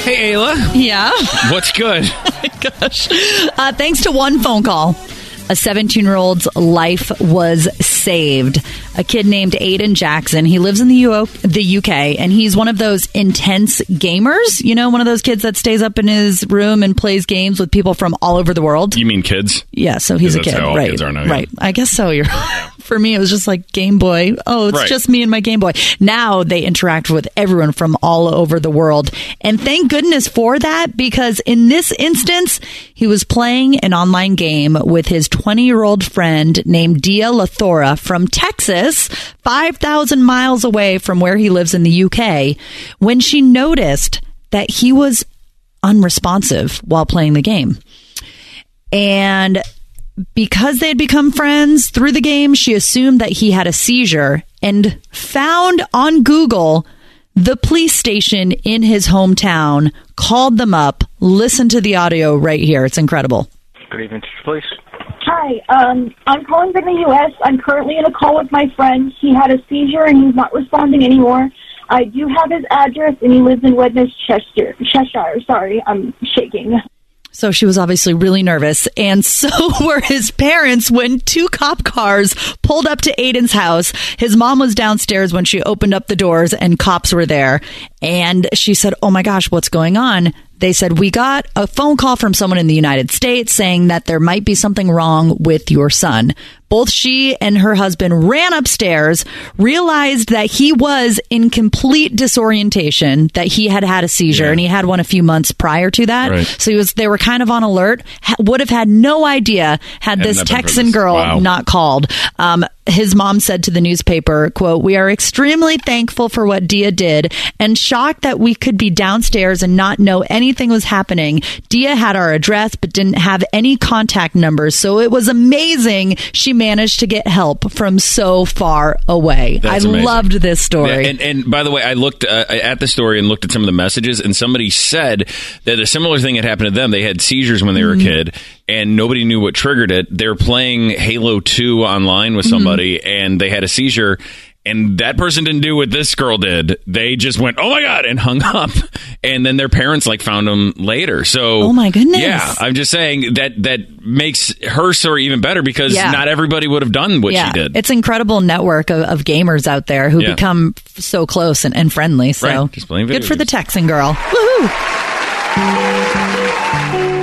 Hey, Ayla. Yeah. What's good? Oh my gosh. Thanks to one phone call, a 17-year-old's life was saved. A kid named Aiden Jackson. He lives in the UK, and he's one of those intense gamers. You know, one of those kids that stays up in his room and plays games with people from all over the world. You mean kids? Yeah, so he's a kid. How all right. Kids are now, right. I guess so. For me, it was just like Game Boy. Oh, it's just me and my Game Boy. Now they interact with everyone from all over the world. And thank goodness for that, because in this instance, he was playing an online game with his 20-year-old friend named Dia Lathora from Texas, 5,000 miles away from where he lives in the UK, when she noticed that he was unresponsive while playing the game. And because they had become friends through the game, she assumed that he had a seizure and found on Google the police station in his hometown, called them up, listened to the audio right here. It's incredible. Good evening, police. Hi, I'm calling from the U.S. I'm currently in a call with my friend. He had a seizure and he's not responding anymore. I do have his address, and he lives in Wednesday, Cheshire. Sorry, I'm shaking. So she was obviously really nervous, and so were his parents when two cop cars pulled up to Aiden's house. His mom was downstairs when she opened up the doors, and cops were there. And she said, "Oh my gosh, what's going on?" They said, "We got a phone call from someone in the United States saying that there might be something wrong with your son." Both she and her husband ran upstairs, realized that he was in complete disorientation, that he had had a seizure, and he had one a few months prior to that. Right. So they were kind of on alert. Would have had no idea had this Texan girl not called. His mom said to the newspaper, quote, "We are extremely thankful for what Dia did and shocked that we could be downstairs and not know anything was happening. Dia had our address but didn't have any contact numbers, so it was amazing she managed to get help from so far away." That's I amazing. loved this story. Yeah, and by the way, I looked at the story and looked at some of the messages, and somebody said that a similar thing had happened to them. They had seizures when they were a kid, and nobody knew what triggered it. They were playing Halo 2 online with somebody, and they had a seizure, and that person didn't do what this girl did. They just went, "Oh my God," and hung up. And then their parents found them later. So, oh my goodness. Yeah, I'm just saying that makes her story even better, because not everybody would have done what she did. It's an incredible network of gamers out there who become so close and friendly. So just playing video good for games. the Texan girl. Woohoo!